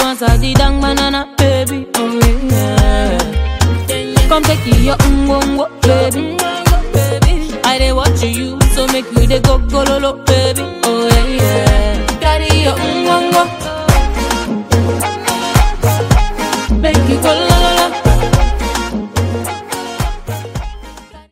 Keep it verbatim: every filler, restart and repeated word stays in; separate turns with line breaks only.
answer the dang banana, baby. Oh yeah. Come take your ungongo, baby. I dey watch you, so make you dey go go lo lo, baby.